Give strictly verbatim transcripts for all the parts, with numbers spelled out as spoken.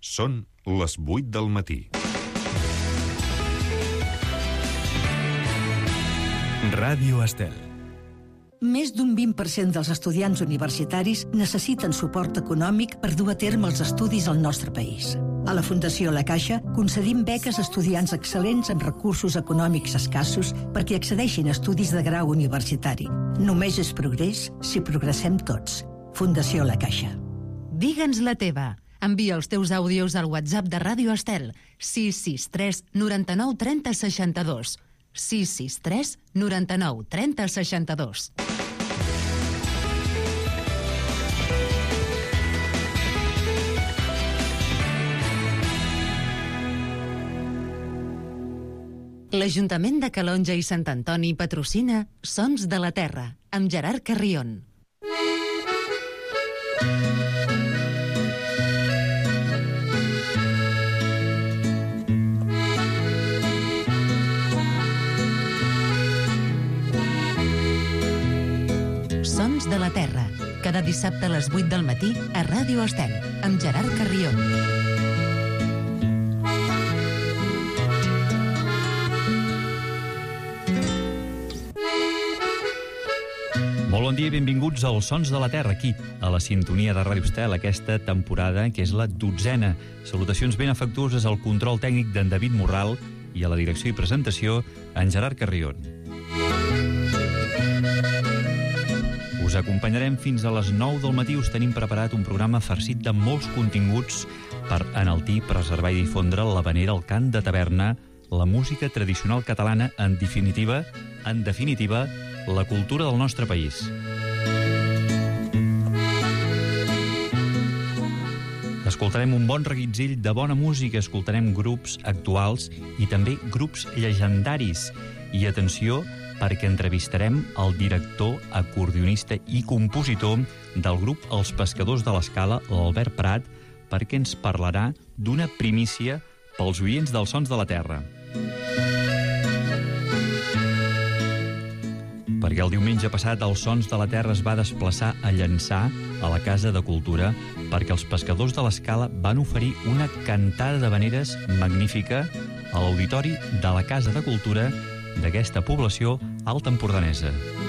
Són les vuit del matí. Ràdio Estel. Més d'un vint per cent dels estudiants universitaris necessiten suport econòmic per dur a terme els estudis al nostre país. A la Fundació La Caixa concedim beques a estudiants excel·lents amb recursos econòmics escassos perquè accedeixin a estudis de grau universitari. Només és progrés si progressem tots. Fundació La Caixa. Digue'ns la teva. Envia els teus àudios al WhatsApp de Ràdio Estel sis sis tres noranta-nou trenta seixanta-dos. sis sis tres noranta-nou trenta seixanta-dos. L'Ajuntament de Calonge i Sant Antoni patrocina Sons de la Terra, amb Gerard Carrion. Sons de la Terra, cada dissabte a les vuit del matí a Ràdio Estel, amb Gerard Carrion. Molt bon dia i benvinguts als Sons de la Terra, aquí, a la sintonia de Ràdio Estel, aquesta temporada, que és la dotzena. Salutacions ben afectuoses al control tècnic d'en David Morral i a la direcció i presentació, en Gerard Carrion. Us acompanyarem fins a les nou del matí. Us tenim preparat un programa farcit de molts continguts per enaltir, preservar i difondre l'havanera, el cant de taverna, la música tradicional catalana, en definitiva, en definitiva, la cultura del nostre país. Escoltarem un bon reguitzell de bona música, escoltarem grups actuals i també grups llegendaris. I atenció, perquè entrevistarem el director, acordionista i compositor del grup Els Pescadors de l'Escala, l'Albert Prat, perquè ens parlarà d'una primícia pels oients dels Sons de la Terra. Perquè el diumenge passat els Sons de la Terra es va desplaçar a Llançà, a la Casa de Cultura, perquè els Pescadors de l'Escala van oferir una cantada d'havaneres magnífica a l'auditori de la Casa de Cultura d'aquesta població alta empordanesa.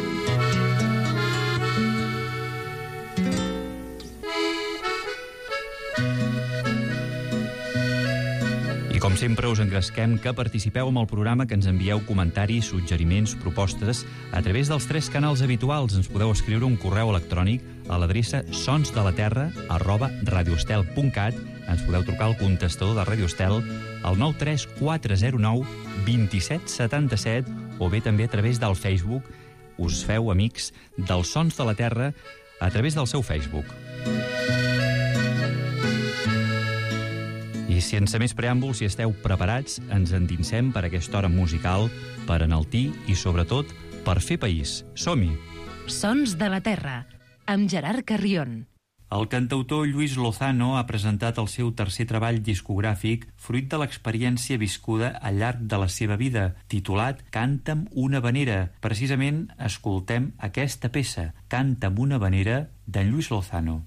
I com sempre us engresquem que participeu amb el programa, que ens envieu comentaris, suggeriments, propostes a través dels tres canals habituals. Ens podeu escriure un correu electrònic a l'adreça sonsdelaterra arroba radioestel punt cat. Ens podeu trucar al contestador de Ràdio Estel al nou tres quatre zero nou dos set set set o bé també a través del Facebook. Us feu amics dels Sons de la Terra a través del seu Facebook. I sense més preàmbuls, si esteu preparats, ens endinsem per aquesta hora musical, per enaltir i, sobretot, per fer país. Som-hi! Sons de la Terra, amb Gerard Carrion. El cantautor Lluís Lozano ha presentat el seu tercer treball discogràfic fruit de l'experiència viscuda al llarg de la seva vida, titulat Canta'm una havanera. Precisament escoltem aquesta peça, Canta'm una havanera, d'en Lluís Lozano.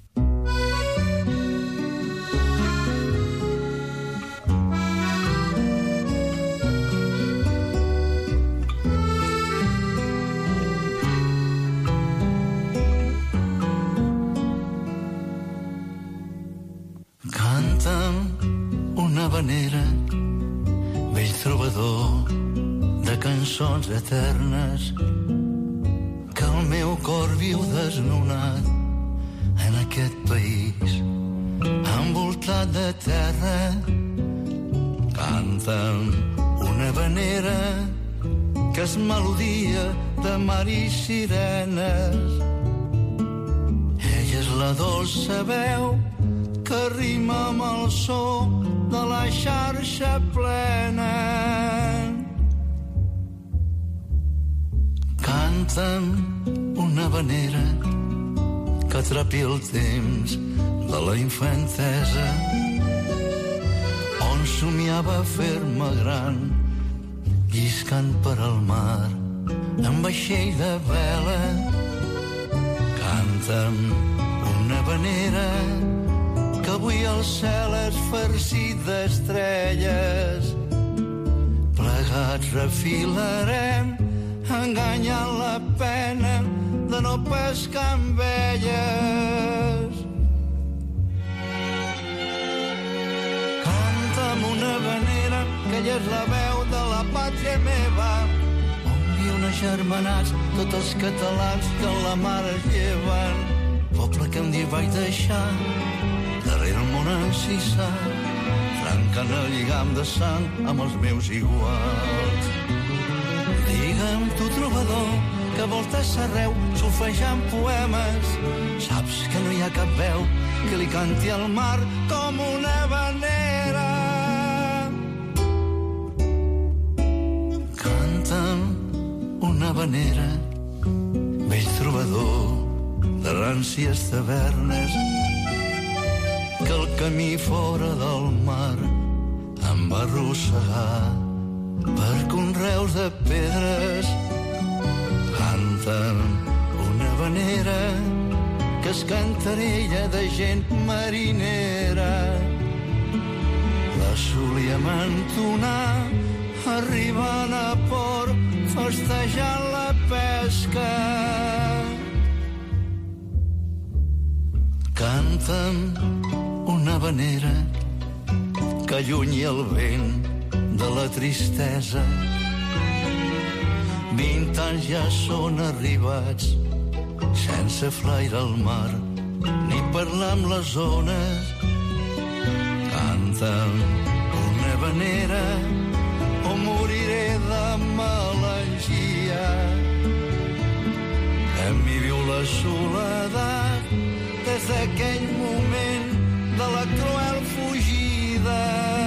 Havanera, vell trobador de cançons eternes, que el meu cor viu desnonat en aquest país, envoltat de terra. Canta'm una havanera que és melodia de mar i sirenes. Ella és la dolça veu que rima amb el so de la xarxa plena. Canta'm una havanera que atrapi el temps de la infantesa, on somiava fer-me gran, lliscant per al mar amb vaixell de vela. Canta'm una havanera que avui el cel és farcit exèrcit d'estrelles. Plegats refilarem, enganyant la pena de no pescar amb elles. Canta'm una havanera, que ella és la veu de la pàtria meva, on viuen agermanats tots els catalans que la mare es lleven. Poble que un dia vaig deixar darrere el món encisat, trencant el lligam de sang amb els meus iguals. Digue'm tu, trobador, que voltes arreu solfejant poemes, saps que no hi ha cap veu que li canti al mar com una havanera. Canta'm una havanera, vell trobador de ràncies tavernes, que el camí fora del mar em va arrossegar per conreus de pedres. Canta'm una havanera, que és cantarella de gent marinera. La solíem entonar arribant a port, festejant la pesca. Canta'm una havanera, que allunyi el vent de la tristesa. Vint anys ja són arribats sense flaire al mar ni parlar amb les ones. Canta'm una havanera o moriré de melangia. En mi viu la soledat des d'aquell moment de la cruel fugida.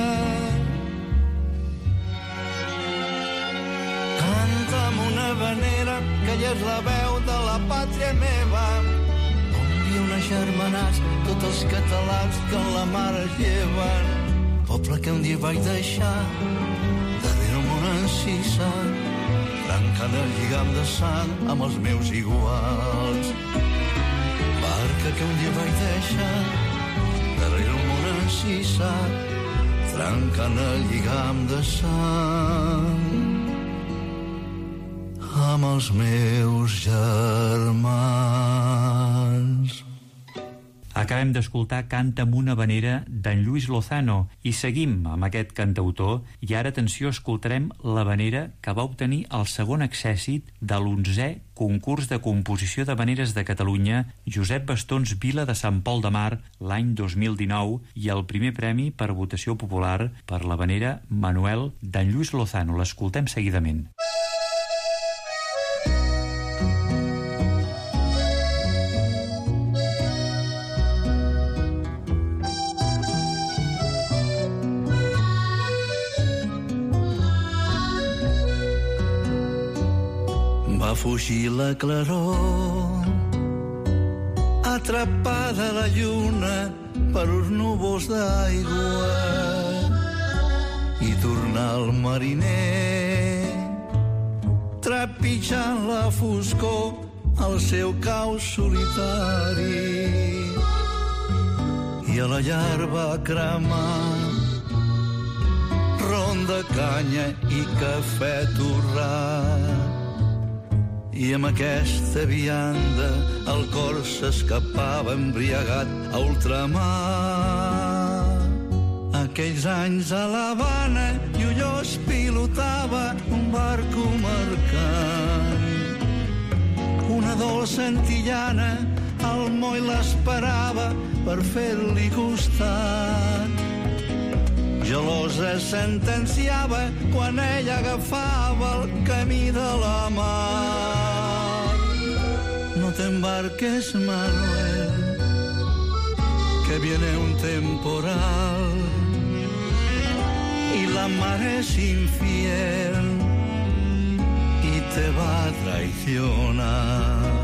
Canta'm una havanera, que ella és la veu de la pàtria meva, on viuen agermanats tots els catalans que la mare es lleven. Poble que un dia vaig deixar darrere el món encisat, trencant el lligam de sang amb els meus iguals. Barca que un dia vaig deixar darrere el món encisat, trencant el lligam de sang amb els meus germans. Acabem d'escoltar Canta'm una havanera d'en Lluís Lozano i seguim amb aquest cantautor i ara, atenció, escoltarem l'havanera que va obtenir el segon accèssit de l'onzè concurs de composició d'havaneres de Catalunya Josep Bastons Vila de Sant Pol de Mar l'any dos mil dinou i el primer premi per votació popular per l'havanera Manuel d'en Lluís Lozano. L'escoltem seguidament. Va fugir la claror, atrapada la lluna per uns núvols d'aigua, i tornar el mariner trepitjant la foscor al seu cau solitari. I a la llar va cremar ron de canya i cafè torrat, i amb aquesta vianda el cor s'escapava embriagat a ultramar. Aquells anys a l'Havana Llullós pilotava un barco mercant, una dolça antillana al moll l'esperava per fer-li costat. Gelosa sentenciava quan ella agafava el camí de la mar. No te embarques, Manuel, que viene un temporal y la mar es infiel y te va a traicionar.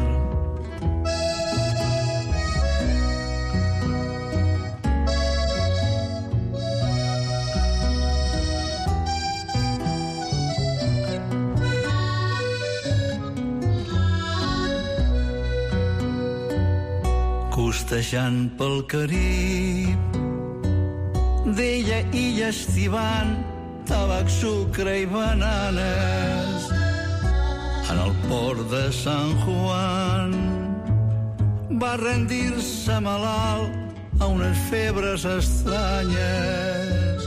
Costejant pel Carib, d'ella i llestivant, tabac, sucre i bananes. En el port de Sant Juan va rendir-se malalt a unes febres estranyes.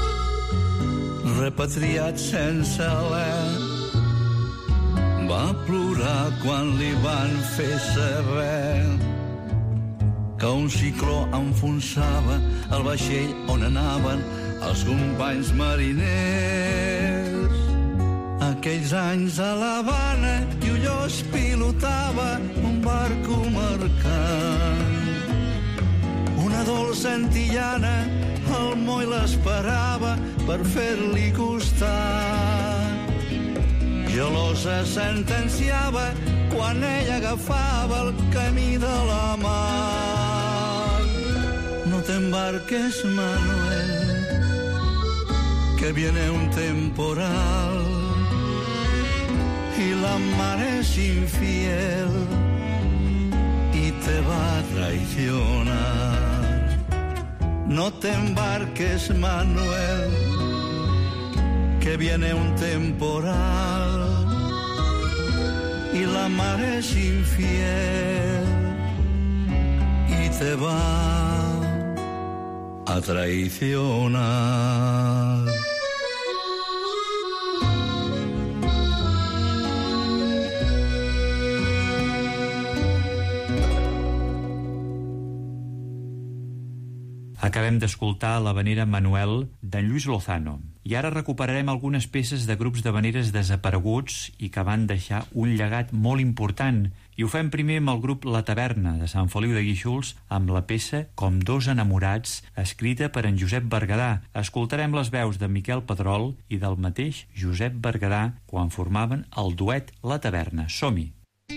Repatriat sense alè, va plorar quan li van fer saber que un cicló enfonsava el vaixell on anaven els companys mariners. Aquells anys a l'Havana Llullós pilotava un barco mercant. Una dolça antillana al moll l'esperava per fer-li costat. Gelosa sentenciava quan ella agafava el camí de la mar. No te embarques, Manuel, que viene un temporal y la mar es infiel y te va a traicionar. No te embarques, Manuel, que viene un temporal y la mar es infiel y te va a traicionar. Acabem d'escoltar l'havanera Manuel d'en Lluís Lozano. I ara recuperarem algunes peces de grups d'havaneres desapareguts i que van deixar un llegat molt important. I ho fem primer amb el grup La Taverna, de Sant Feliu de Guíxols, amb la peça Com dos enamorats, escrita per en Josep Berguedà. Escoltarem les veus de Miquel Pedrol i del mateix Josep Berguedà quan formaven el duet La Taverna. Som-hi!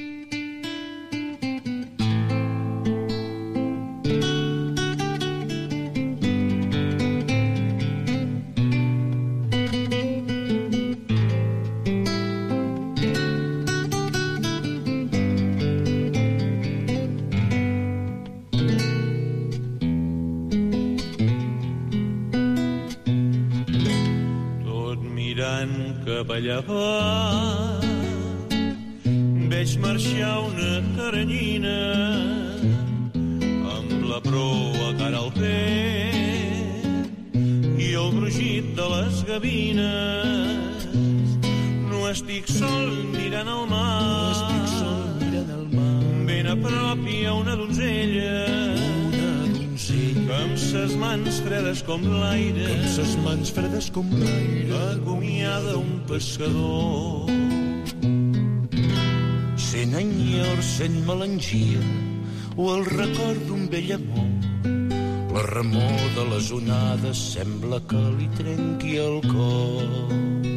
Cap allà va, veig marxar una teranyina amb la proa cara al pet i el brugit de les gavines. No estic sol mirant el mar, no estic sol mirant el mar. Ben a prop hi ha una donzella, que amb ses mans fredes com l'aire, amb ses mans fredes com l'aire, acomiada un pescador. Sent enyor, sent melangia, o el record d'un vell amor. La remor de les onades sembla que li trenqui el cor.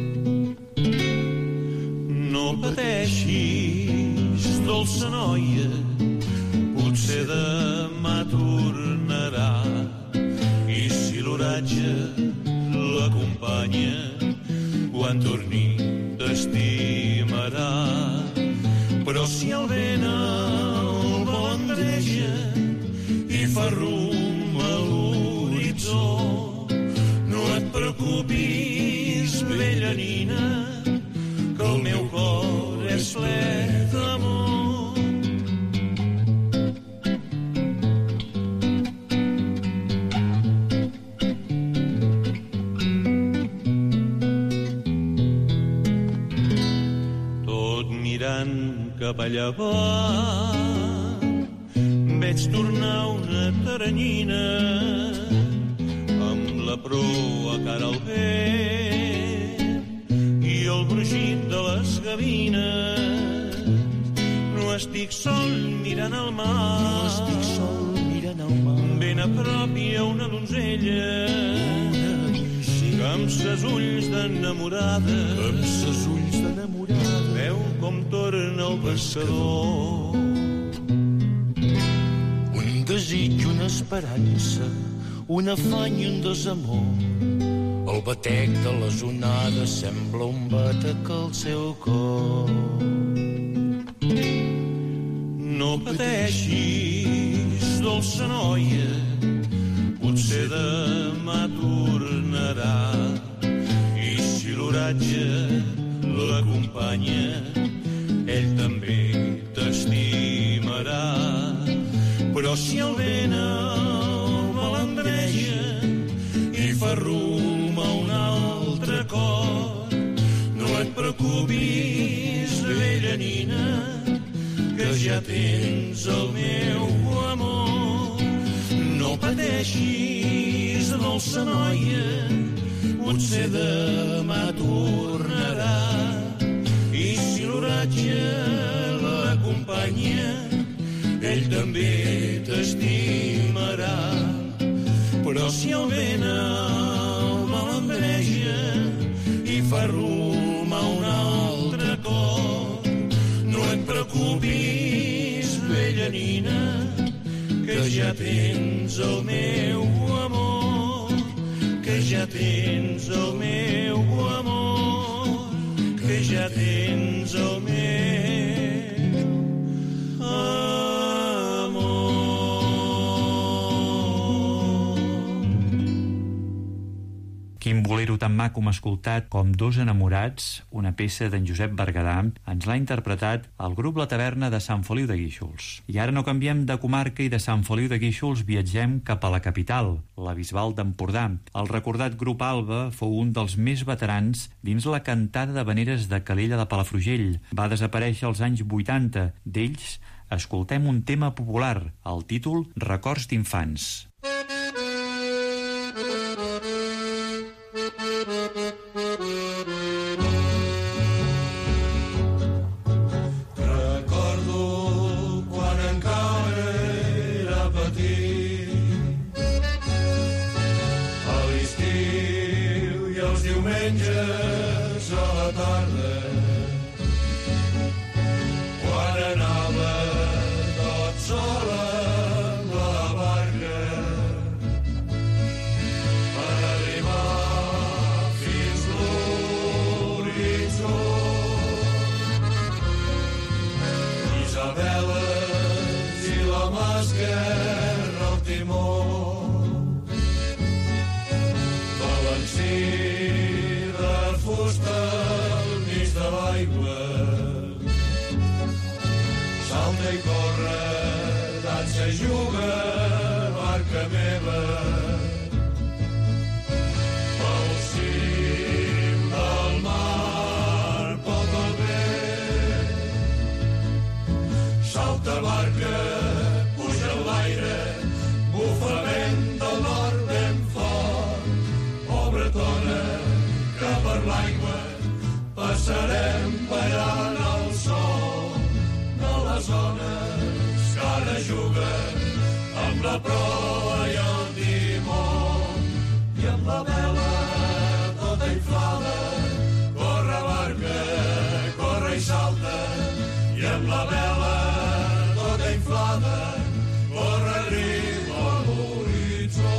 No pateixis, dolça noia, potser demà tornarà, i si l'oratge l'acompanya, quan torni t'estimarà. Però si el vent el volandreja i fa rumb a l'horitzó, no et preocupis, vella nina, que el meu cor és ple d'amor. Cap allà va, veig tornar una teranyina amb la proa cara al vent i el brugit de les gavines. No estic sol mirant el mar, no estic sol mirant el mar. Ben a prop hi ha una donzella, que amb ses ulls d'enamorada, que amb ses ulls d'enamorada, veu com torna el pescador. Un desig, una esperança, un afany i un desamor. El batec de les onades sembla un batec al seu cor. No pateixis, dolça noia, potser demà tu l'oratge l'acompanya, ell també t'estimarà. Però si el vent el malandreja i fa rum a un altre cor, no et preocupis, vella nina, que ja tens el meu amor. No pateixis, dolça noia, potser demà tornarà. I si l'oratge l'acompanya, ell també t'estimarà. Però si el vent el malandreja i fa rum a un altre cor, no et preocupis, vella nina, que ja tens el meu amor, que ja tens el meu amor, que ja tens el meu amor. Quin bolero tan maco hem escoltat com Dos enamorats, una peça d'en Josep Berguedà. Ens l'ha interpretat el grup La Taverna de Sant Feliu de Guíxols. I ara no canviem de comarca i de Sant Feliu de Guíxols viatgem cap a la capital, la Bisbal d'Empordà. El recordat grup Alba fou un dels més veterans dins la cantada d'havaneres de Calella de Palafrugell. Va desaparèixer als anys vuitanta. D'ells escoltem un tema popular, el títol Records d'infants. Passarem ballant al sol de les ones que ara juguen amb la proa i el timó, i amb la vela tota inflada corre barca, corre i salta, i amb la vela tota inflada corre riu a l'horitzó.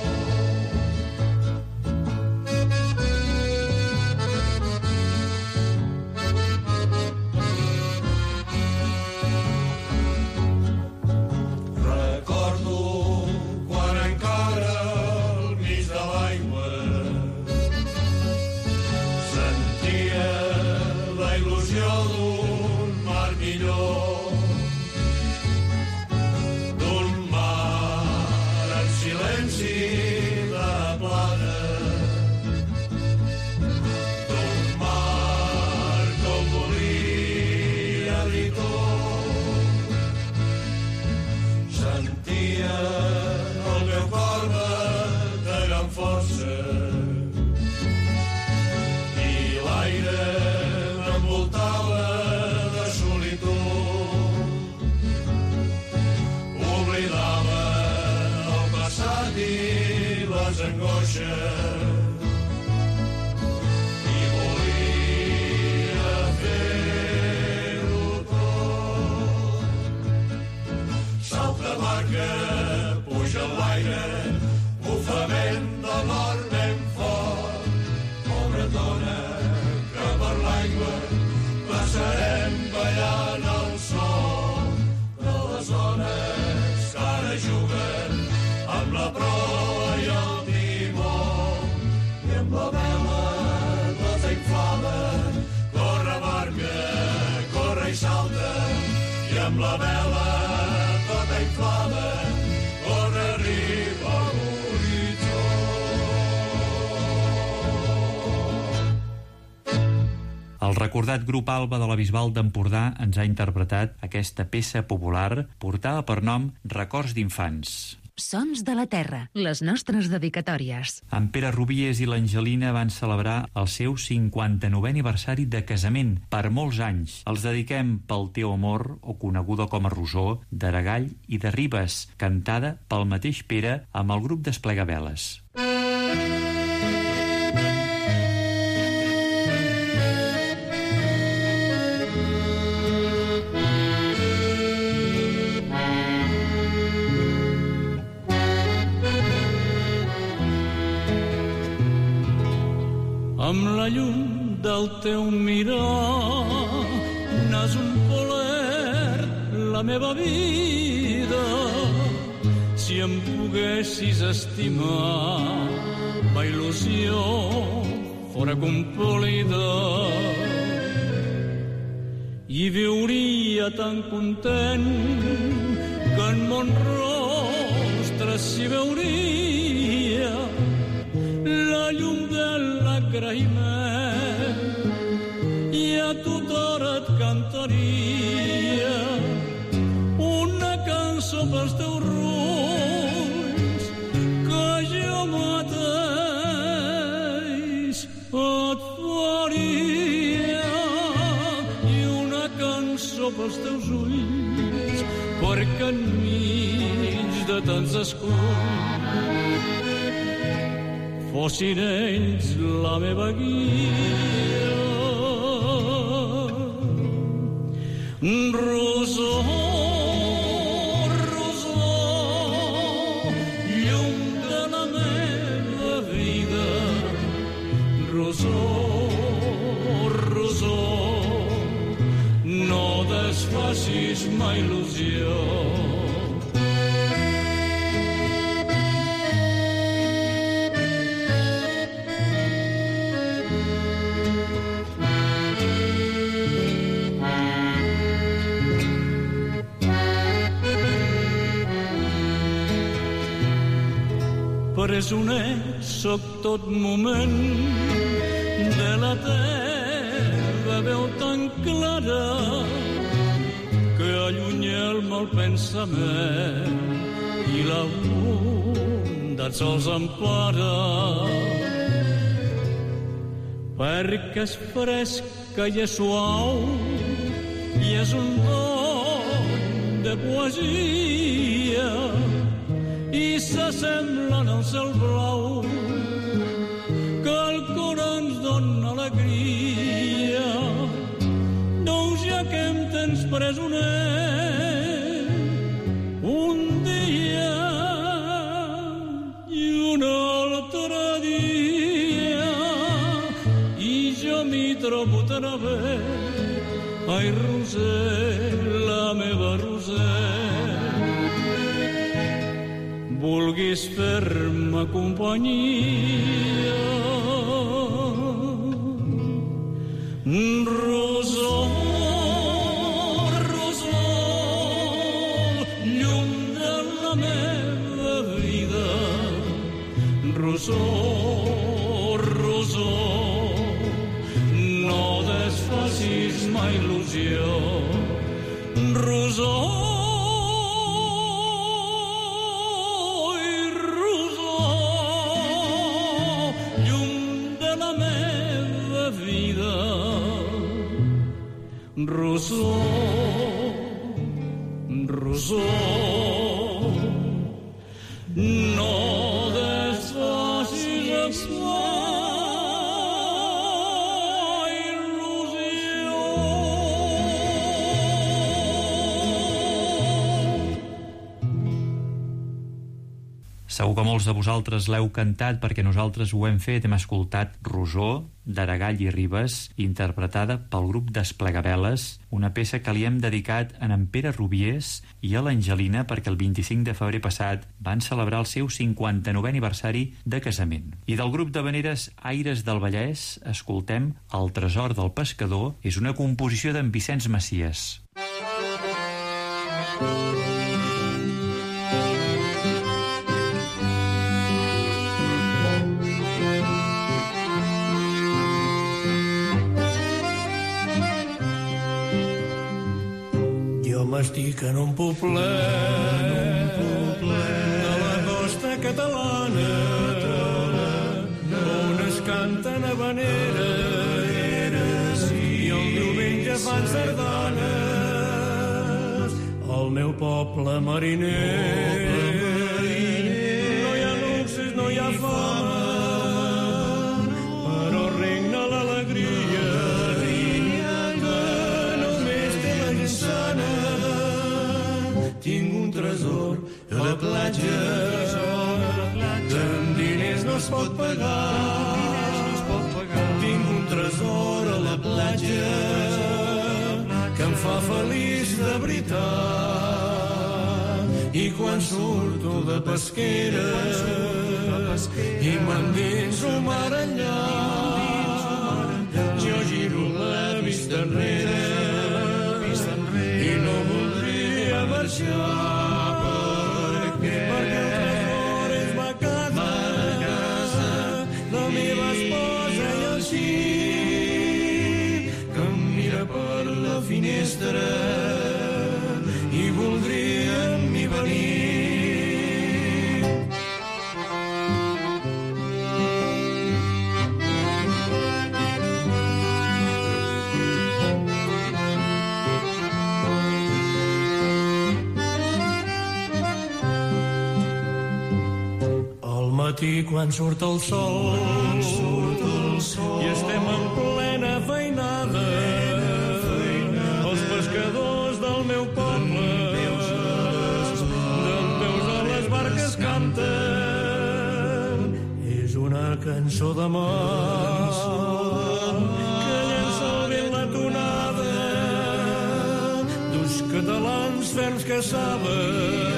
I volia fer-ho tot. Salta barca, puja a l'aire, bufament de mar ben fort. Pobretona, que per l'aigua passarem ballant al sol de les ones que ara juguen amb la proa i el timó, amb la vela tota inflada on arriba l'horitzó. El recordat grup Alba de la Bisbal d'Empordà ens ha interpretat aquesta peça popular portada per nom Records d'infants. Sons de la terra, les nostres dedicatòries. En Pere Rubies i l'Angelina van celebrar el seu cinquanta-novè aniversari de casament per molts anys. Els dediquem pel teu amor, o coneguda com a Rosó, d'Aragall i de Ribes, cantada pel mateix Pere amb el grup Desplegaveles. Amb la llum del teu mirar n'has omplert la meva vida. Si em poguessis estimar, la il·lusió fora complida i viuria tan content que en mon rostre s'hi veuria la llum de l'agraïment i a tota hora et cantaria una cançó pels teus rulls que jo mateix et faria i una cançó pels teus ulls perquè enmig de tants esculls fossin ells la meva guia. Rosó, rosó, llum de la meva vida. Rosó, rosó, no desfacis mai il·lusió. Presoner soc tot moment de la teva veu tan clara que allunya el mal pensament i la bondat sols empara. Perquè és fresca i és suau i és un don de poesia i s'assemblen al cel blau que el cor ens dona alegria. Doncs ja que em tens presoner un dia i un altre dia i jo m'hi trobo tan bé. Ai, Roser, la meva Roser, vulguis fer-me companyia. Rosó, rosó, llum de la meva vida. Rosó, rosó, no desfacis mai il·lusió. Rosó, Rosó, rosó, no desfacis mai il·lusió. Segur que molts de vosaltres l'heu cantat perquè nosaltres ho hem fet. Hem escoltat Rosó, d'Aragall i Ribes, interpretada pel grup Desplegaveles, una peça que li hem dedicat a en Pere Rubies i a l'Angelina perquè el vint-i-cinc de febrer passat van celebrar el seu cinquanta-novè aniversari de casament. I del grup d'havaneres Aires del Vallès escoltem El tresor del pescador, és una composició d'en Vicenç Maciès. M'estic en un poblet, poblet de la costa catalana, on es canten habaneres i el diumenge fan sardanes. Al meu poble mariner no hi ha luxes, no hi ha fama, però regna l'alegria que només té la gent sana. Tinc un tresor a la platja que amb diners no es pot pagar. Tinc un tresor a la platja que em fa feliç de veritat. I quan surto de pesquera i m'endinso mar enllà, jo giro la vista enrere i no voldria marxar, perquè, perquè el tresor és ma casa, la meva esposa i el xic, que em mira per la finestra i voldria amb mi venir. Matí quan surt el sol, surt el sol i estem en plena feinada, els pescadors del meu poble dempeus a les barques canten. És una cançó d'amor que llença el vent la tonada d'uns catalans ferms que saben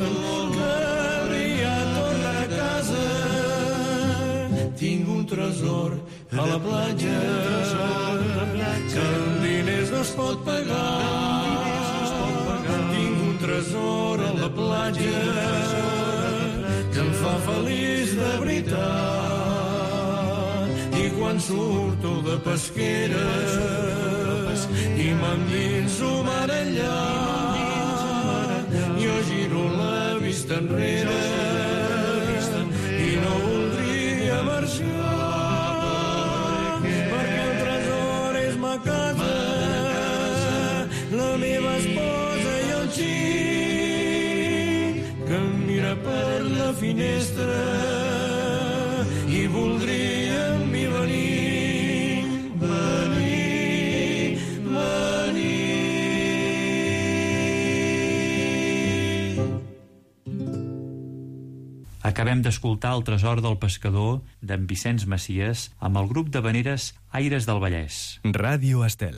tinc un tresor a la platja que amb diners no es pot pagar. Tinc un tresor a la platja que em fa feliç de veritat. I quan surto de pesquera i m'endinso mar enllà, jo giro la vista enrere i no voldria marxar, perquè el tresor és ma casa, la meva esposa i el xic, que em mira per la finestra i voldria amb mi venir, venir, venir. Acabem d'escoltar El tresor del pescador d'en Vicenç Maciès amb el grup d'havaneres Aires del Vallès. Ràdio Estel.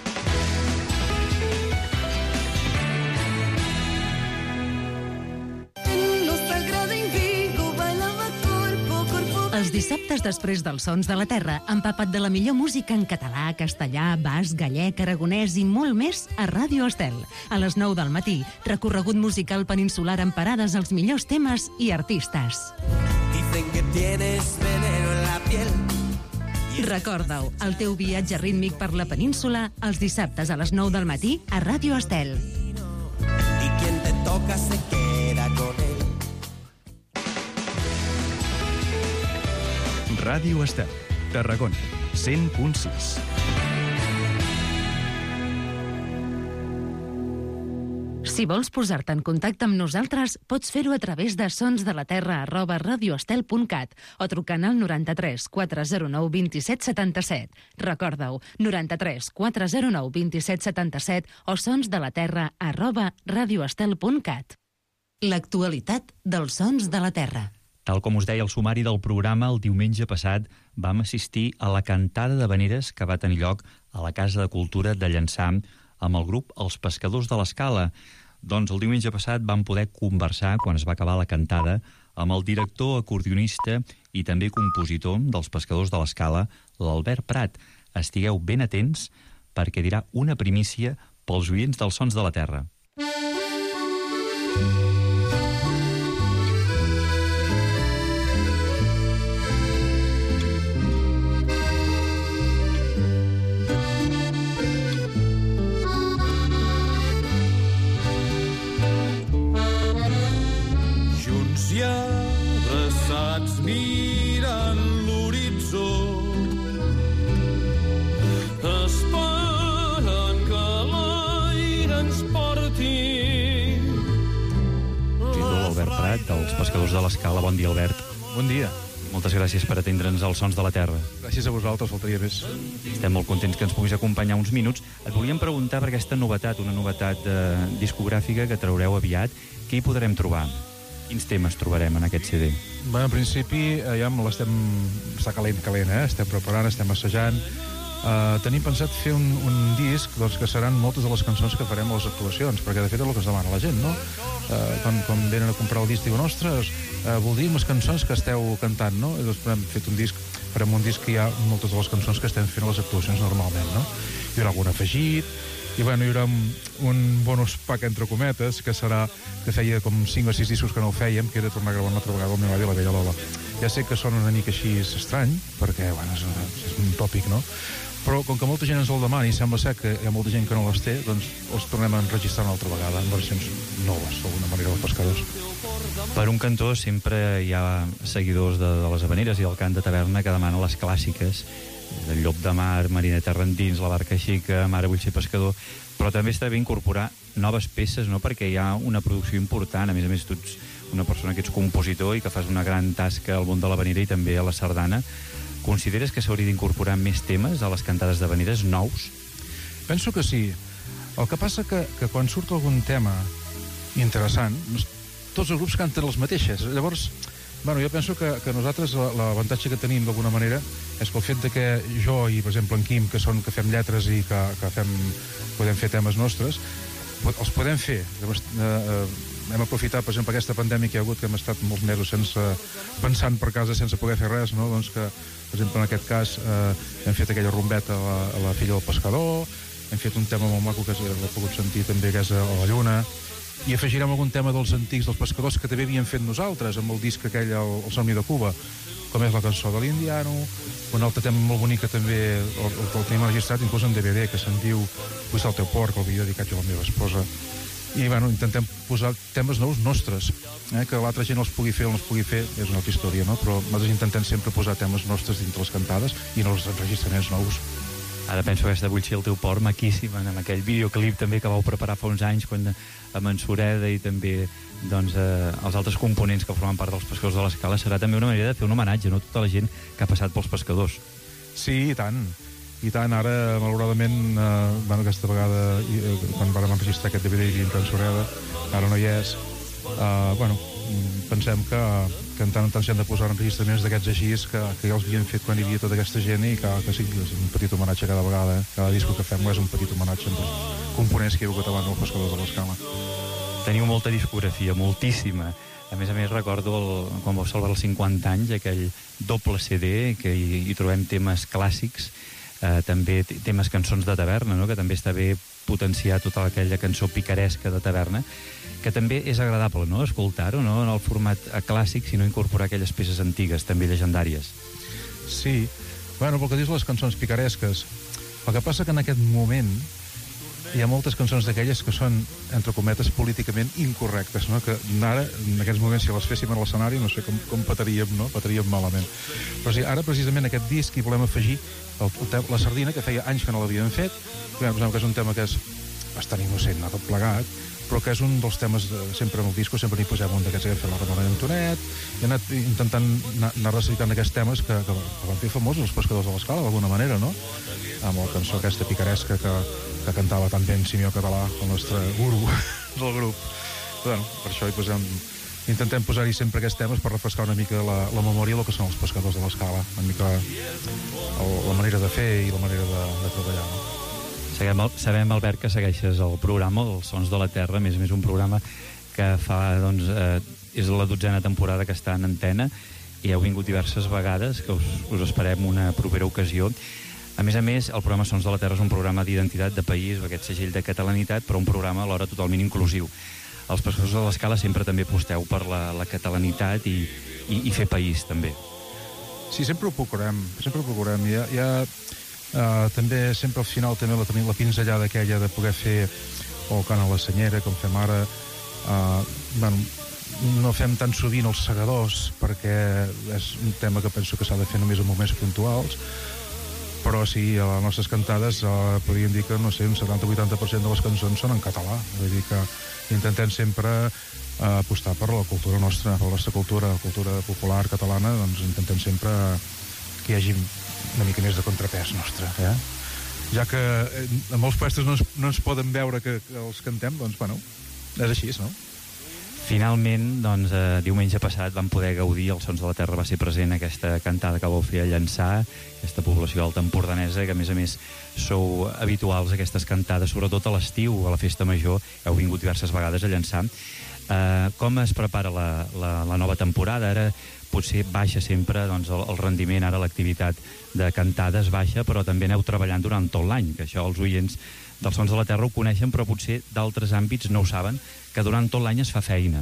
Els dissabtes després dels Sons de la Terra, empapa't de la millor música en català, castellà, basc, gallec, aragonès i molt més a Ràdio Estel. A les nou del matí, recorregut musical peninsular amb parades als millors temes i artistes. Dicen que tienes veneno en la piel. Recorda-ho, el teu viatge rítmic per la península, els dissabtes a les nou del matí a Ràdio Estel. Y quien te toca se queda con él. Ràdio Estel, Tarragona, cent punt sis. Si vols posar-te en contacte amb nosaltres, pots fer-ho a través de sonsdelaterra arroba radioestel punt cat o trucant al noranta-tres quatre zero nou dos set set set. Recorda-ho, noranta-tres quatre zero nou dos set set set o sonsdelaterra arroba radioestel punt cat. L'actualitat dels Sons de la Terra. Tal com us deia el sumari del programa, el diumenge passat vam assistir a la cantada d'havaneres que va tenir lloc a la Casa de Cultura de Llançà amb el grup Els Pescadors de l'Escala. Doncs el diumenge passat vam poder conversar, quan es va acabar la cantada, amb el director, acordionista i també compositor dels Pescadors de l'Escala, l'Albert Prat. Estigueu ben atents perquè dirà una primícia pels oients dels Sons de la Terra. Mirant l'horitzó, esperen que l'aire ens porti. Títol Albert Prat, dels Pescadors de l'Escala. Bon dia, Albert. Bon dia. Moltes gràcies per atendre'ns als Sons de la Terra. Gràcies a vosaltres, faltaria més. Estem molt contents que ens puguis acompanyar uns minuts. Et volíem preguntar per aquesta novetat, una novetat eh, discogràfica que traureu aviat. Què hi podrem trobar? Quins temes trobarem en aquest C D? Bé, en principi, eh, ja l'estem... està calent, calent, eh? Estem preparant, estem assajant. Uh, tenim pensat fer un, un disc doncs, que seran moltes de les cançons que farem a les actuacions, perquè de fet és el que es demana la gent, no? Uh, quan, quan venen a comprar el disc diuen, ostres, uh, voldríem les cançons que esteu cantant, no? I doncs hem fet un disc, farem un disc que hi ha moltes de les cançons que estem fent a les actuacions normalment, no? Hi haurà algun afegit, i bueno, hi haurà un, un bonus pack entre cometes, que serà, que feia com cinc o sis discos que no el fèiem, que era tornar a gravar una altra vegada el meu avi i la vella Lola. Ja sé que sona una mica així estrany, perquè, bueno, és, és un tòpic, no? Però com que molta gent ens el demana i sembla ser que hi ha molta gent que no les té, doncs els tornem a enregistrar una altra vegada en versions noves, d'alguna manera, dels pescadors. Per un cantó sempre hi ha seguidors de, de les havaneres i del cant de taverna que demanen les clàssiques, del Llop de Mar, Marineta Rendins, La Barca Xica, Mare vull ser pescador, però també està bé incorporar noves peces, no? Perquè hi ha una producció important. A més a més, tu ets una persona que ets compositor i que fas una gran tasca al món de l'havanera i també a la sardana. Consideres que s'hauria d'incorporar més temes a les cantades d'havaneres nous? Penso que sí. El que passa que, que quan surt algun tema interessant, tots els grups canten les mateixes. Llavors, bueno, jo penso que, que nosaltres l'avantatge que tenim d'alguna manera és pel fet de que jo i, per exemple, en Quim, que són que fem lletres i que, que fem, podem fer temes nostres, els podem fer. Llavors, eh, hem aprofitat, per exemple, aquesta pandèmia que hi ha hagut, que hem estat molts mesos sense, pensant per casa sense poder fer res, no? Doncs que, per exemple, en aquest cas, eh, hem fet aquella rombeta a la, a la filla del pescador, hem fet un tema molt maco que l'he pogut sentir també, que és a la Lluna, i afegirem algun tema dels antics dels pescadors que també havíem fet nosaltres amb el disc aquell, el, el Somni de Cuba, com és la cançó de l'Indiano, un altre tema molt bonic que també el, el, el tenim registrat inclús en D V D, que se'n diu Vull ser el teu porc, el vídeo dedicat a la meva esposa. I bueno, intentem posar temes nous nostres, eh? Que l'altra gent els pugui fer o no els pugui fer és una altra història, no? Però nosaltres intentem sempre posar temes nostres dintre les cantades i no els enregistraments nous. Ara penso aquesta Vull ser el teu port, maquíssima, en aquell videoclip també que vau preparar fa uns anys, quan amb en Sureda i també doncs, eh, els altres components que formen part dels Pescadors de l'Escala, serà també una manera de fer un homenatge, no? Tota la gent que ha passat pels pescadors. Sí, i tant. I tant, ara, malauradament, eh, bueno, aquesta vegada, eh, quan vam enregistrar aquest D V D, hi havia en Sureda, ara no hi és. Eh, bueno, pensem que, que en tant en tant s'han de posar enregistraments d'aquests així que, que ja els havíem fet quan hi havia tota aquesta gent i que, que sí, és un petit homenatge cada vegada, eh? Cada disco que fem és un petit homenatge entre els components que hi ha hagut abans dels Pescadors de l'Escala. Teniu molta discografia, moltíssima. A més a més, recordo el, quan vau celebrar els cinquanta anys, aquell doble C D, que hi, hi trobem temes clàssics, eh, també temes cançons de taverna, no? Que també està bé potenciar tota aquella cançó picaresca de taverna, que també és agradable, no?, escoltar-ho, no?, en el format clàssic, sinó incorporar aquelles peces antigues, també llegendàries. Sí. Bueno, pel que dius les cançons picaresques, el que passa que en aquest moment hi ha moltes cançons d'aquelles que són, entre cometes, políticament incorrectes, no?, que ara, en aquests moments, si les féssim a l'escenari, no sé com, com petaríem, no?, petaríem malament. Però sí, ara, precisament, aquest disc hi volem afegir el, el, la sardina, que feia anys que no l'havíem fet, que és un tema que és bastant innocent, no tot plegat, però que és un dels temes, de, sempre en el disco, sempre n'hi posem un d'aquests que hem fet la Ramona Antonet, i he anat intentant anar, anar recitant aquests temes que, que, que van fer famosos els Pescadors de l'Escala, d'alguna manera, no?, amb la cançó aquesta picaresca que, que cantava tan bé en Simeó Català, el nostre guru del grup. Bueno, per això hi posem, intentem posar-hi sempre aquests temes per refrescar una mica la, la memòria del que són els Pescadors de l'Escala, una mica el, la manera de fer i la manera de, de treballar, no? Sabem, sabem, Albert, que segueixes el programa, els Sons de la Terra, més a més un programa que fa, doncs, eh, és la dotzena temporada que està en antena i heu vingut diverses vegades, que us, us esperem una propera ocasió. A més a més, el programa Sons de la Terra és un programa d'identitat de país, aquest segell de catalanitat, però un programa alhora totalment inclusiu. els professors de l'Escala sempre també aposteu per la, la catalanitat i, i, i fer país, també. Sí, sempre ho procurem, sempre ho procurem. Hi ha, hi ha uh, també, sempre al final, també la, tenim la pinzellada aquella de poder fer o cant a la senyera, com fem ara. Uh, bueno, no fem tan sovint els segadors, perquè és un tema que penso que s'ha de fer només en moments puntuals, però sí, a les nostres cantades eh, podríem dir que, no sé, un setanta o vuitanta per cent de les cançons són en català. Vull dir que intentem sempre eh, apostar per la cultura nostra, per la nostra cultura, la cultura popular catalana, doncs intentem sempre que hi hagi una mica més de contrapès nostre, eh? Ja que eh, a molts puestos no ens, no ens poden veure que, que els cantem, doncs, bueno, és així, no? Finalment, doncs, eh, diumenge passat vam poder gaudir, els Sons de la Terra va ser present aquesta cantada que vau fer a Llançà, aquesta població alta empordanesa, que a més a més sou habituals a aquestes cantades, sobretot a l'estiu, a la festa major, heu vingut diverses vegades a Llançà. Eh, com es prepara la, la, la nova temporada? Ara potser baixa sempre doncs, el, el rendiment, ara l'activitat de cantades baixa, però també aneu treballant durant tot l'any, que això els oients dels Sons de la Terra ho coneixen, però potser d'altres àmbits no ho saben, que durant tot l'any es fa feina.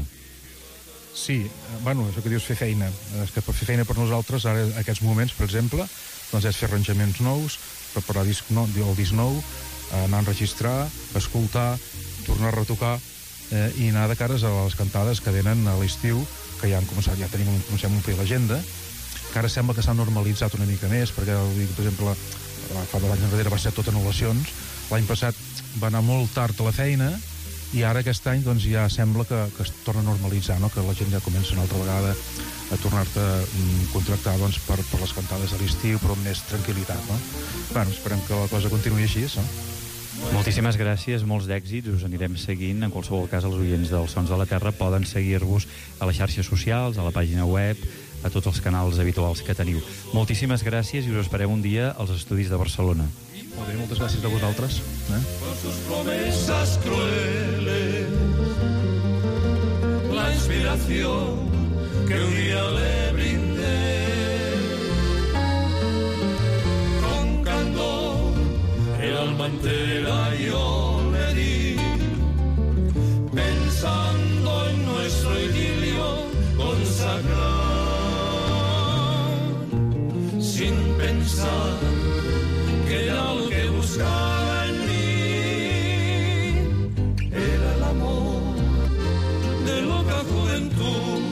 Sí, bueno, això que dius fer feina. És que per fer feina per nosaltres, ara, en aquests moments, per exemple, doncs és fer arranjaments nous, preparar disc no, el disc nou, anar a enregistrar, escoltar, tornar a retocar, eh, i anar de cares a les cantades que venen a l'estiu, que ja han començat, ja tenim, comencem a omplir l'agenda, que ara sembla que s'ha normalitzat una mica més, perquè, per exemple, fa dos anys enrere va ser tot anul·lacions, l'any passat va anar molt tard a la feina, i ara aquest any doncs, ja sembla que, que es torna a normalitzar, no? Que la gent ja comença una altra vegada a tornar-te a contractar doncs, per, per les cantades de l'estiu, però amb més tranquil·litat. No? Bueno, esperem que la cosa continuï així. No? Moltíssimes gràcies, molts d'èxits, us anirem seguint. En qualsevol cas, els oients dels Sons de la Terra poden seguir-vos a les xarxes socials, a la pàgina web, a tots els canals habituals que teniu. Moltíssimes gràcies i us esperem un dia als estudis de Barcelona. Molt bé, moltes gràcies a vosaltres. Eh? Con sus promesas crueles, la inspiración que un día le brindé, con candor el alma entera yo le di, pensando en nuestro idilio consagrar, sin pensar que era lo que buscaba en mí, era el amor de loca juventud.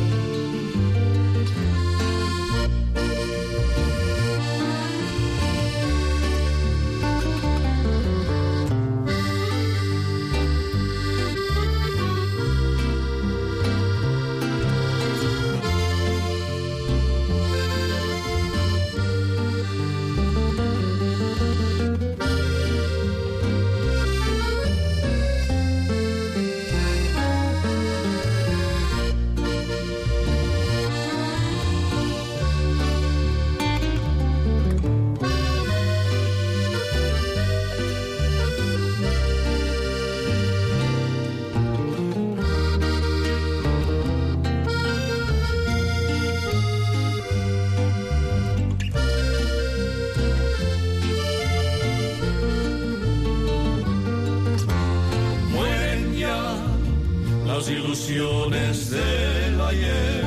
Las ilusiones del ayer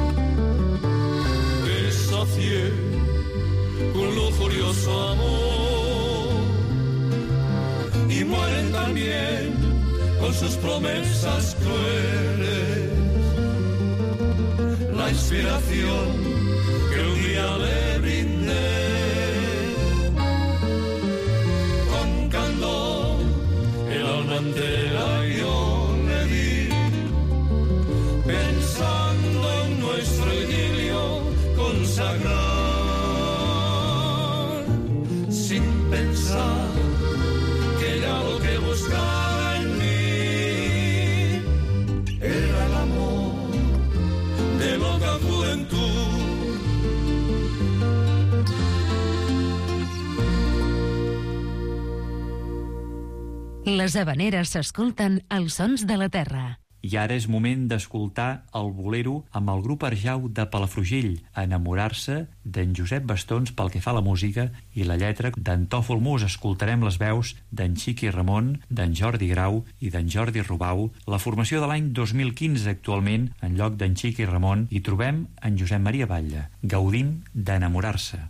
que sacié con lujurioso amor, y mueren también con sus promesas crueles la inspiración que un día le brindé, con candor el alma entera yo pensando en nuestro idilio consagrar, sin pensar que era lo que buscaba en mí, era el amor de loca juventud. Les havaneres s'escolten als Sons de la Terra. I ara és moment d'escoltar el bolero amb el grup Arjau de Palafrugell, Enamorar-se, d'en Josep Bastons pel que fa a la música, i la lletra d'en Tòfol Mus. Escoltarem les veus d'en Xiqui Ramon, d'en Jordi Grau i d'en Jordi Rubau. La formació de l'any dos mil quinze actualment, en lloc d'en Xiqui Ramon, hi trobem en Josep Maria Batlle. Gaudim d'Enamorar-se.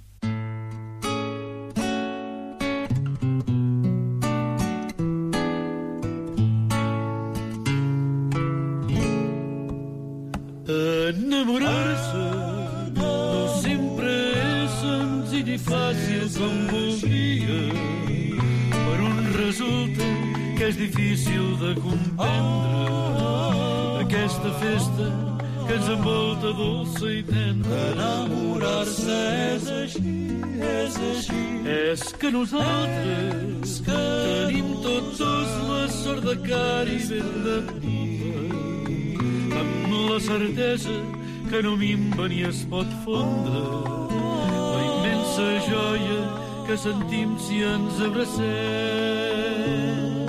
Enamorar-se no sempre és senzill i fàcil com voldria. Per un resulta que és difícil de comprendre. Aquesta festa que ens envolta dolça i tendra. Enamorar-se és així, és així. És que nosaltres que tenim tots dos la sort de cara i ben de pipa, amb la certesa que no minva ni es pot fondre la immensa joia que sentim si ens abracem.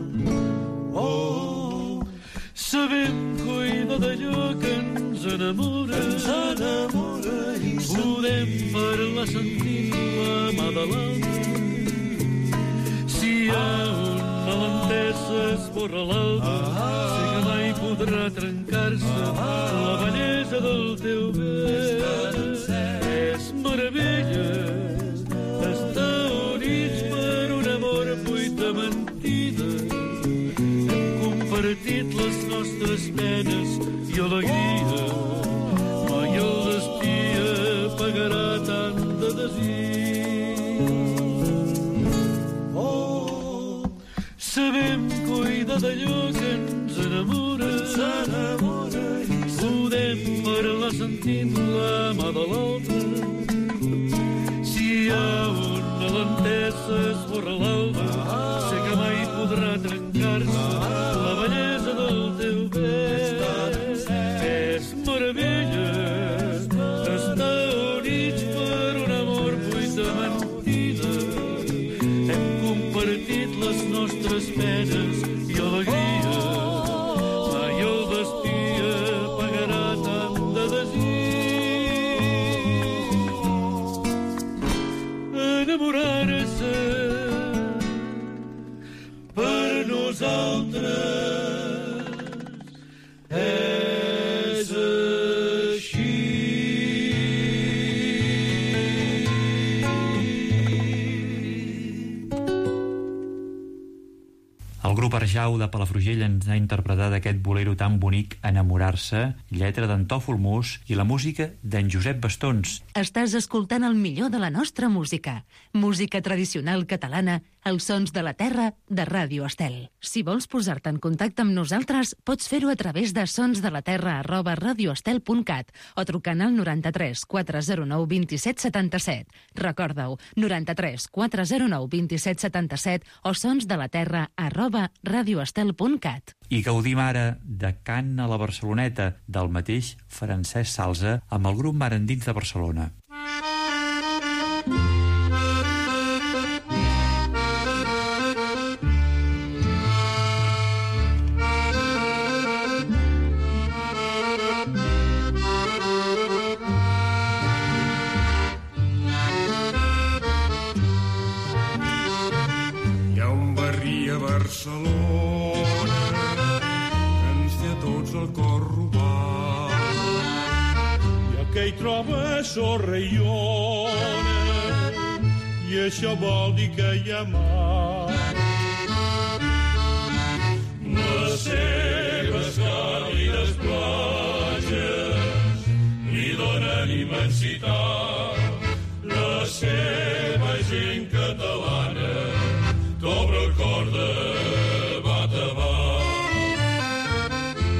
Oh, sabem cuidar d'allò que ens enamora, ens enamora i podem parlar sentint la mà de l'altre. Si hi ha una malentesa esborra l'alba, sé que mai podrà trencar-se la bellesa del teu bé. És meravella estar units per un amor buit de mentida. Hem compartit les nostres penes i alegria. Mai el destí pagarà tant de desig. Oh, sabem cuidar d'allò que ens enamora, ens enamora i podem parlar sentint la mà de l'altre. Si hi ha una lentesa esborra l'alba, sé que mai podrà trencar-se la bellesa del teu bé. És meravella estar units per un amor buit de mentida. Hem compartit les nostres penes i alegria. Mai el destí pagarà tant de desig. Enamorar-se per nosaltres és així. El grup Arjau de Palafrugell ens ha interpretat aquest bolero tan bonic, Enamorar-se, lletra d'en Tòfol Mus i la música d'en Josep Bastons. Estàs escoltant el millor de la nostra música. Música tradicional catalana, els sons de la terra de Ràdio Estel. Si vols posar-te en contacte amb nosaltres, pots fer-ho a través de sonsdelaterra arroba radioestel punt cat o trucant al noranta-tres quatre zero nou dos set set set. Recorda-ho, noranta-tres quatre zero nou dos set set set o sonsdelaterra arroba radioestel punt cat. I gaudim ara de Cant a la Barceloneta, del mateix Francesc Salsa, amb el grup Mar Endins de Barcelona. Hi ha un barri a Barcelona que ens té a tots el cor robat. Hi ha que hi troba sorra i ona, i això vol dir que hi ha mar. Les seves càlides platges li donen immensitat. La seva gent catalana t'obre el cor de bat a bat.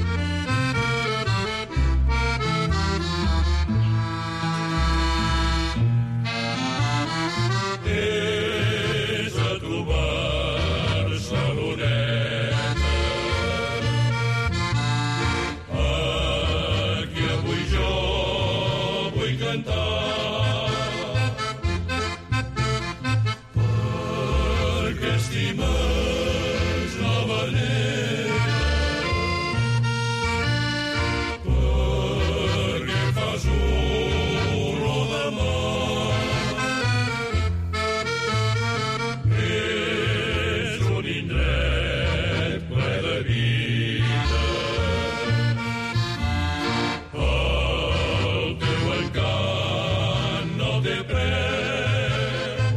És a tu Barceloneta, aquí avui jo vull cantar. Estimes la manera té preu.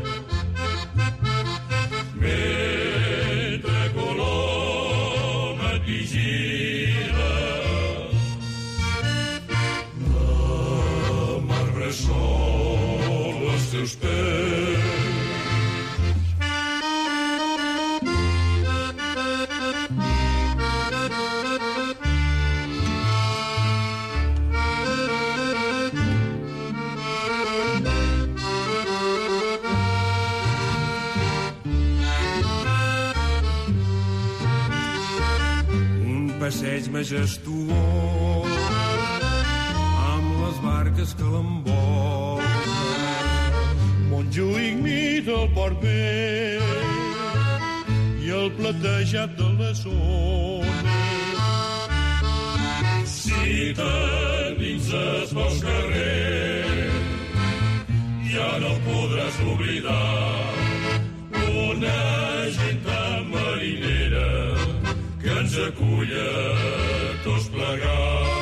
Mentre Colom et vigila, la mar bressol als teus peus. Passeig majestuós amb les barques que l'envolten. Montjuïc mira el port vell i el platejat de les ones. Si t'endinses pels carrers ja no podràs oblidar una gent tan marinera que ens aculla tots plegats.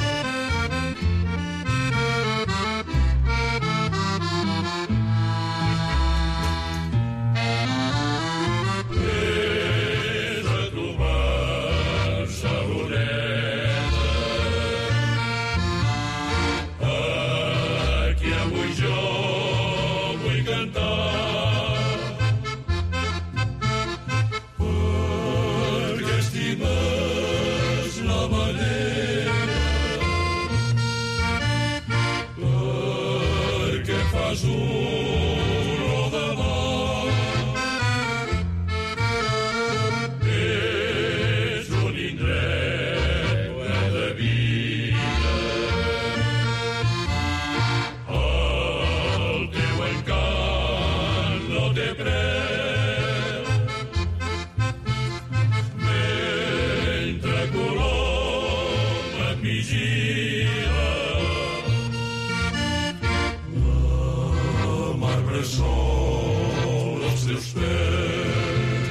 Ves a trobar Barceloneta, aquí avui jo vull cantar. Fas olor de mar. És un indret ple de vida. El teu encant no té preu. Mentre Colom et vigila, sol als teus peus.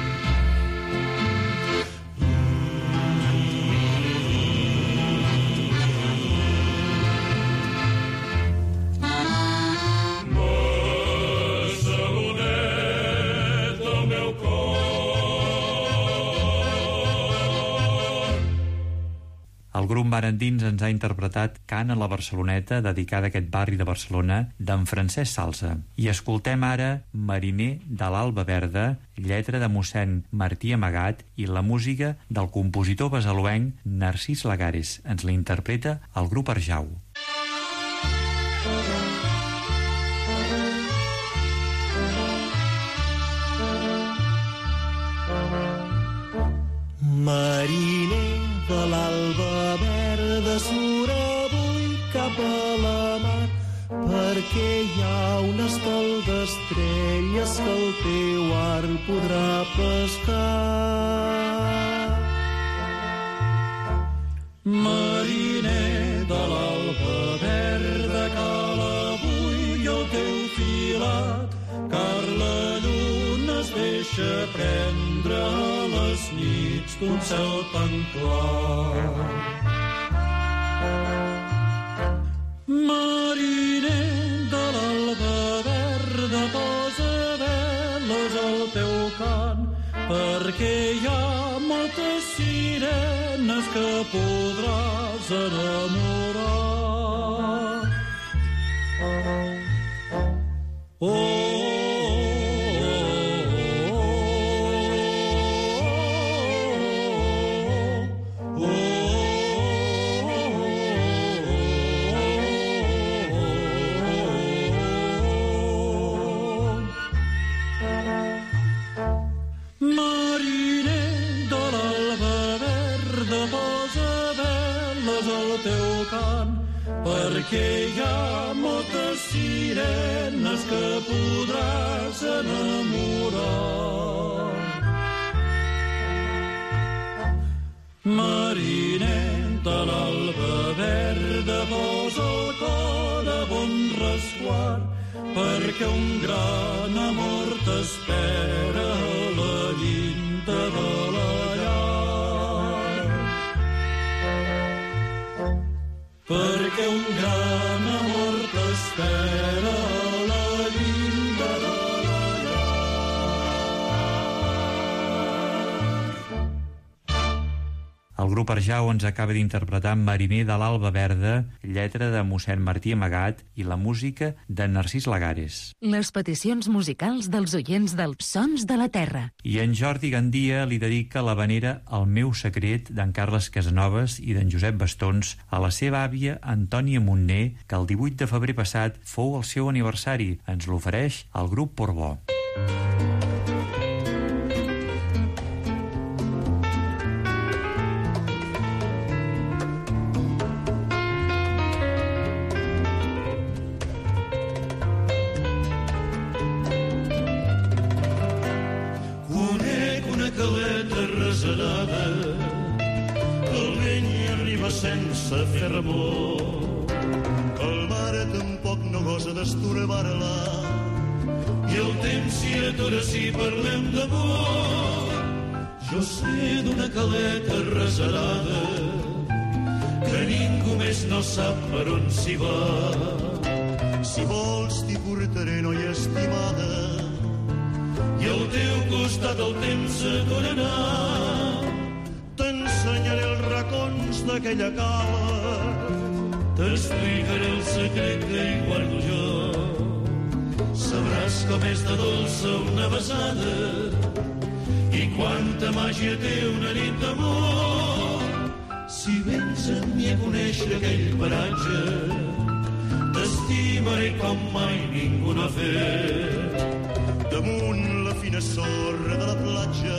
Barceloneta, el meu cor. El grup Mar Endins ens ha interpretat Cant a la Barceloneta, dedicada a aquest barri de Barcelona, d'en Francesc Salsa. I escoltem ara Mariner de l'Alba Verda, lletra de mossèn Martí Amagat i la música del compositor besaluenc Narcís Lagares. Ens la interpreta el grup Arjau. Mariner de l'alba verda surt avui cap a la mar, perquè hi ha un estel d'estrelles que el teu art podrà pescar. Mariner de l'alba verda, cala avui el teu filat, car la lluna es deixa prendre a les nits d'un cel tan clar. Mariner de l'alba verda, posa veles al teu cant, perquè hi ha moltes sirenes que podràs enamorar. Oh, perquè hi ha moltes sirenes que podràs enamorar. Mariner de l'alba verda, posa el cor a bon resguard, perquè un gran amor t'espera a la llinda de la llar. Perquè un gran amor t'espera El grup Arjau ens acaba d'interpretar Mariner de l'Alba Verda, lletra de mossèn Martí Amagat i la música de Narcís Lagares. Les peticions musicals dels oients dels Sons de la Terra. I en Jordi Gandia li dedica l'havanera El meu secret d'en Carles Casanovas i d'en Josep Bastons a la seva àvia Antònia Montner, que el divuit de febrer passat fou el seu aniversari. Ens l'ofereix el grup Portbó. Conec una caleta reserada, el vent hi arriba sense fer remor, el mar tampoc no gosa d'estorbar-la, i el temps s'hi atura si parlem d'amor. Jo sé d'una caleta reserada que ningú més no sap per on s'hi va. Si vols t'hi portaré, noia estimada, i al teu costat el temps s'aturarà. T'ensenyaré els racons d'aquella cala, t'explicaré el secret que hi guardo jo. Sabràs com és de dolça una besada i quanta màgia té una nit d'amor. Si vens amb mi a conèixer aquell paratge, t'estimaré com mai ningú no ha fet. Damunt la fina sorra de la platja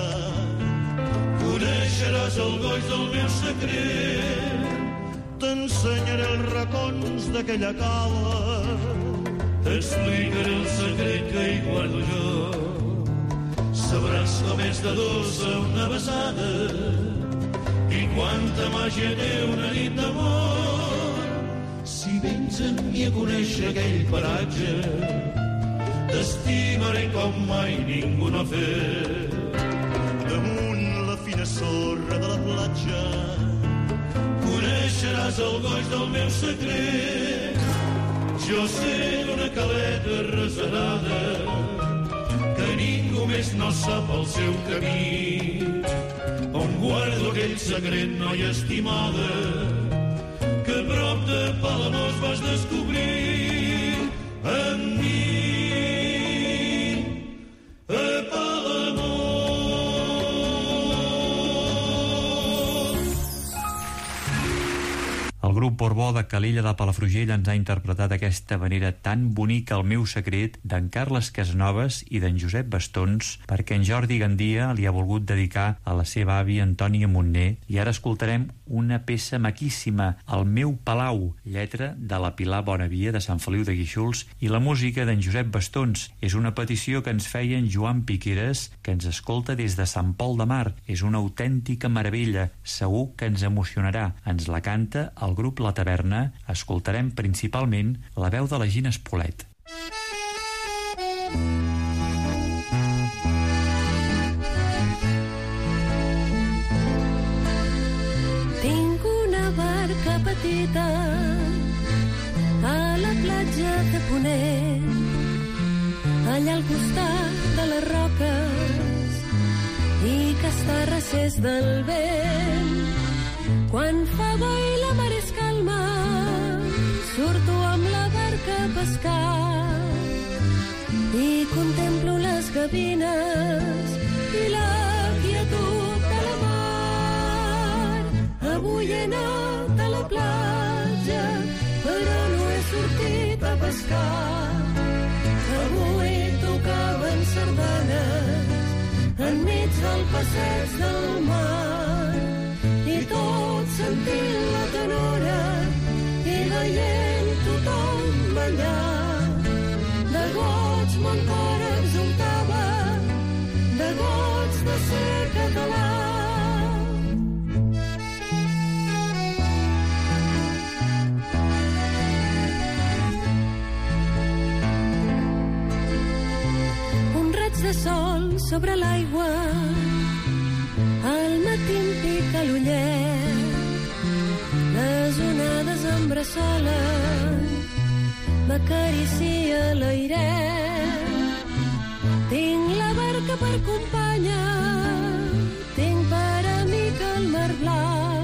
coneixeràs el goig del meu secret. T'ensenyaré els racons d'aquella cala, t'explicaré el secret que hi guardo jo. Sabràs com és de dolça una besada i quanta màgia té una nit d'amor. Si vens amb mi a conèixer aquell paratge, t'estimaré com mai ningú no ha fet. Damunt la fina sorra de la platja coneixeràs el goig del meu secret. Jo sé d'una caleta reserada que ningú més no sap el seu camí, on guardo aquell secret, noia estimada, que a prop de Palamós vas descobrir en mi. El grup Portbó de Calella de Palafrugell ens ha interpretat aquesta havanera tan bonica, El meu secret, d'en Carles Casanovas i d'en Josep Bastons, perquè en Jordi Gandia li ha volgut dedicar a la seva àvia Antònia Montner. I ara escoltarem una peça maquíssima, El meu palau, lletra de la Pilar Bonavia de Sant Feliu de Guíxols i la música d'en Josep Bastons. És una petició que ens feia en Joan Piqueres, que ens escolta des de Sant Pol de Mar. És una autèntica meravella, segur que ens emocionarà. Ens la canta el grup La Taverna. Escoltarem principalment la veu de la Gina Espolet. Tinc una barca petita a la platja de Ponent, allà al costat de les roques i que està a recés del vent. Quan fa bo i la mar és calma, surto amb la barca a pescar i contemplo les gavines i la quietud de la mar. Avui he anat a la platja, però no he sortit a pescar. Avui tocaven sardanes enmig del passeig del mar i tot sentint la tenora i veient tothom ballar. De goig mon cor exultava, de goig de ser català. Un raig de sol sobre l'aigua, al matí em pica l'ullet, les onades em bressolen, m'acaricia l'airet. Tinc la barca per companya, tinc per amic el mar blau,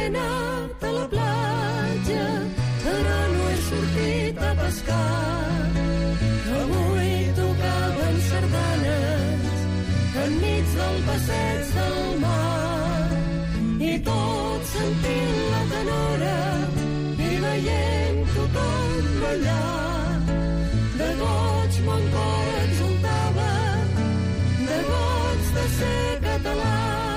he anat a la platja, però no he sortit a pescar. Avui tocaven sardanes enmig del passeig del mar, i tot sentint la tenora i veient tothom ballar. De goig mon cor exultava, de goig de ser català.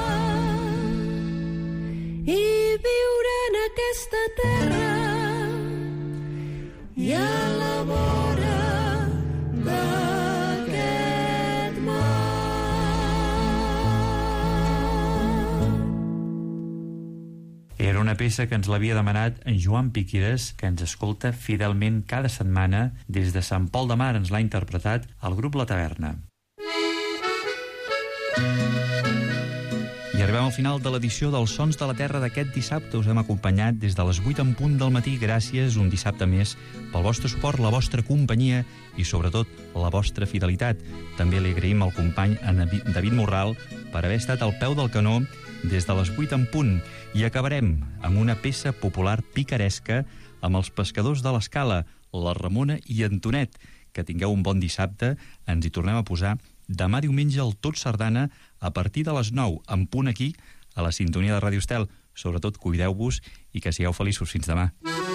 I viure en aquesta terra i a la vora d'aquest mar. Era una peça que ens l'havia demanat en Joan Piqueres, que ens escolta fidelment cada setmana. Des de Sant Pol de Mar ens l'ha interpretat el grup La Taverna. I arribem al final de l'edició dels Sons de la Terra d'aquest dissabte. Us hem acompanyat des de les vuit en punt del matí. Gràcies un dissabte més pel vostre suport, la vostra companyia i, sobretot, la vostra fidelitat. També li agraïm al company David Morral per haver estat al peu del canó des de les vuit en punt. I acabarem amb una peça popular picaresca amb els pescadors de l'Escala, la Ramona i Antonet. Que tingueu un bon dissabte. Ens hi tornem a posar demà diumenge al Tot Sardana a partir de les nou, en punt aquí, a la sintonia de Ràdio Estel. Sobretot, cuideu-vos i que sigueu feliços. Fins demà.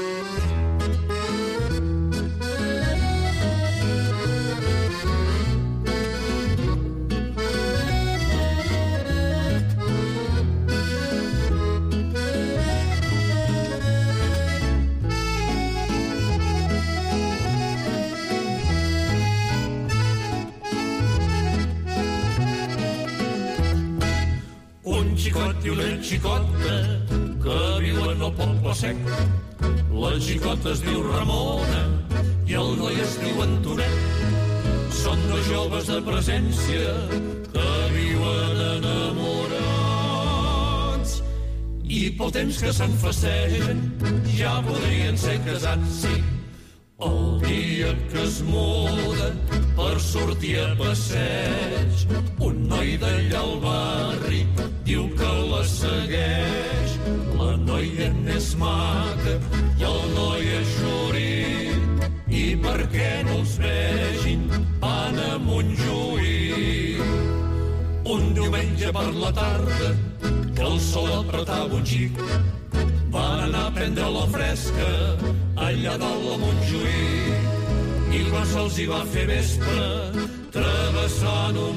Xicot i una xicota que viuen al poble sec. La xicota es diu Ramona i el noi es diu Antonet. Són dos joves de presència que viuen enamorats i pel temps que se'n festegen ja podrien ser casats, sí. El dia que es muden per sortir a passeig, un noi d'allà al barri diu que la segueix. La noia n'és maca i el noi és xorit, i perquè no els vegin van a Montjuïc. Un diumenge per la tarda, que el sol apretava un xic, van anar a prendre la fresca allà dalt a Montjuïc, i quan se'ls hi va fer vespre travessant un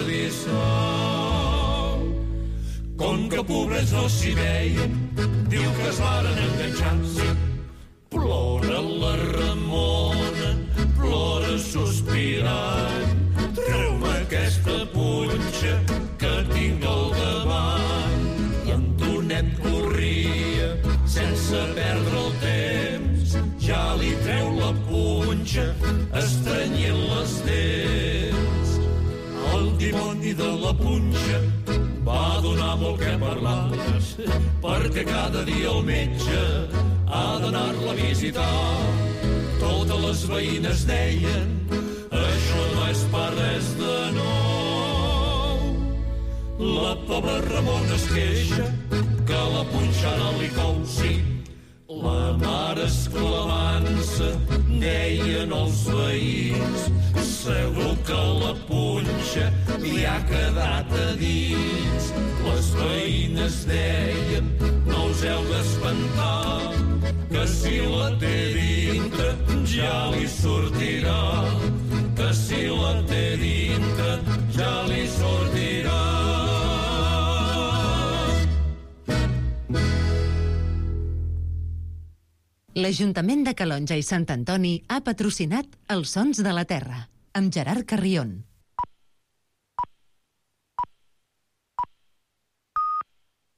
bardissal. Com que pobres no s'hi veien, diu que es varen enganxar, sí. Plora la Ramona, plora sospirant, treu-me aquesta punxa que tinc al davant. I Antonet corria sense perdre el temps, ja li treu la punxa estrenyent les dents. El dimoni de la punxa va donar molt que parlar, perquè cada dia el metge ha d'anar-la a visitar. Totes les veïnes deien, això no és per res de nou. La pobra Ramona es queixa que la punxa ara li cou, sí. La mare exclamant-se deien els veïns, segur que la punxa li ha quedat a dins. Les veïnes deien, no us heu d'espantar, que si la té dintre ja li sortirà, que si la té dintre ja li sortirà. L'Ajuntament de Calonja i Sant Antoni ha patrocinat els Sons de la Terra, amb Gerard Carrion.